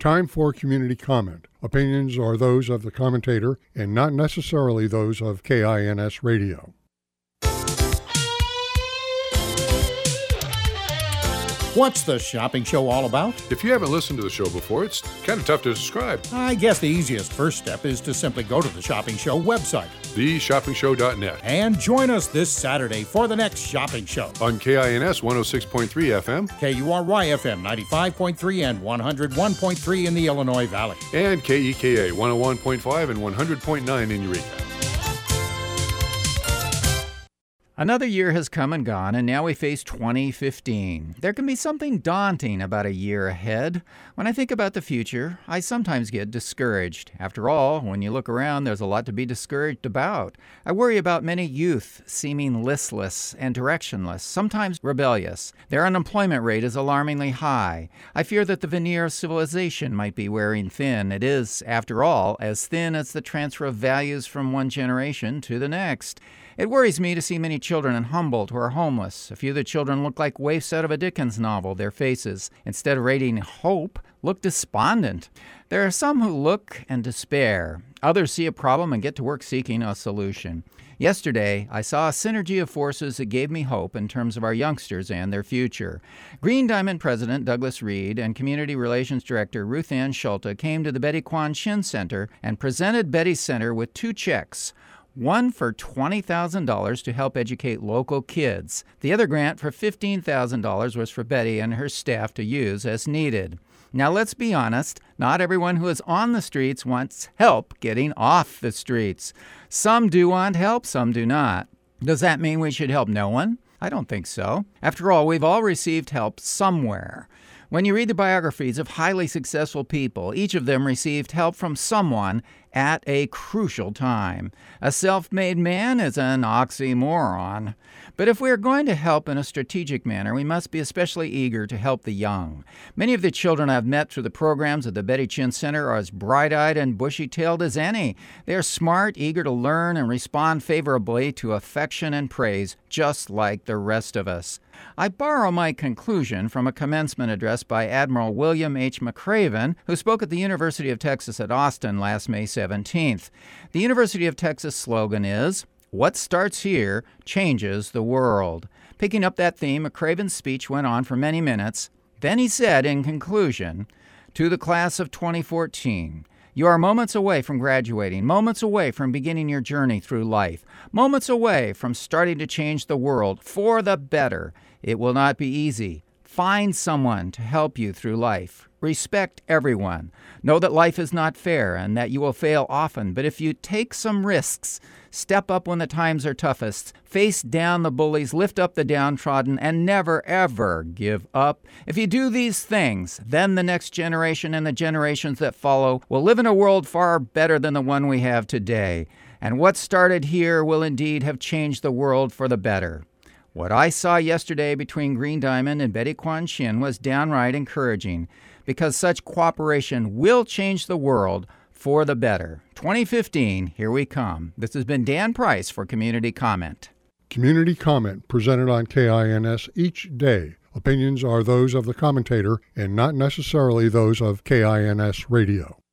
Time for community comment. Opinions are those of the commentator and not necessarily those of KINS Radio. What's the shopping show all about? If you haven't listened to the show before, it's kind of tough to describe. I guess the easiest first step is to simply go to the Shopping Show website. TheShoppingShow.net. And join us this Saturday for the next shopping show. On KINS 106.3 FM. KURY FM 95.3 and 101.3 in the Illinois Valley. And KEKA 101.5 and 100.9 in Eureka. Another year has come and gone, and now we face 2015. There can be something daunting about a year ahead. When I think about the future, I sometimes get discouraged. After all, when you look around, there's a lot to be discouraged about. I worry about many youth seeming listless and directionless, sometimes rebellious. Their unemployment rate is alarmingly high. I fear that the veneer of civilization might be wearing thin. It is, after all, as thin as the transfer of values from one generation to the next. It worries me to see many children in Humboldt who are homeless. A few of the children look like waifs out of a Dickens novel. Their faces, instead of radiating hope, look despondent. There are some who look and despair. Others see a problem and get to work seeking a solution. Yesterday, I saw a synergy of forces that gave me hope in terms of our youngsters and their future. Green Diamond President Douglas Reed and Community Relations Director Ruth Ann Schulte came to the Betty Quan Chin Center and presented Betty Center with 2 checks. One for $20,000 to help educate local kids. The other grant for $15,000 was for Betty and her staff to use as needed. Now let's be honest, not everyone who is on the streets wants help getting off the streets. Some do want help, some do not. Does that mean we should help no one? I don't think so. After all, we've all received help somewhere. When you read the biographies of highly successful people, each of them received help from someone at a crucial time. A self-made man is an oxymoron. But if we are going to help in a strategic manner, we must be especially eager to help the young. Many of the children I've met through the programs of the Betty Chin Center are as bright-eyed and bushy-tailed as any. They are smart, eager to learn, and respond favorably to affection and praise, just like the rest of us. I borrow my conclusion from a commencement address by Admiral William H. McRaven, who spoke at the University of Texas at Austin last May 17th. The University of Texas slogan is, "What starts here changes the world." Picking up that theme, McRaven's speech went on for many minutes. Then he said in conclusion, "To the class of 2014, you are moments away from graduating, moments away from beginning your journey through life, moments away from starting to change the world for the better. It will not be easy. Find someone to help you through life. Respect everyone. Know that life is not fair and that you will fail often, but if you take some risks, step up when the times are toughest, face down the bullies, lift up the downtrodden, and never, ever give up. If you do these things, then the next generation and the generations that follow will live in a world far better than the one we have today. And what started here will indeed have changed the world for the better." What I saw yesterday between Green Diamond and Betty Quan Chin was downright encouraging, because such cooperation will change the world for the better. 2015, here we come. This has been Dan Price for Community Comment. Community comment presented on KINS each day. Opinions are those of the commentator and not necessarily those of KINS Radio.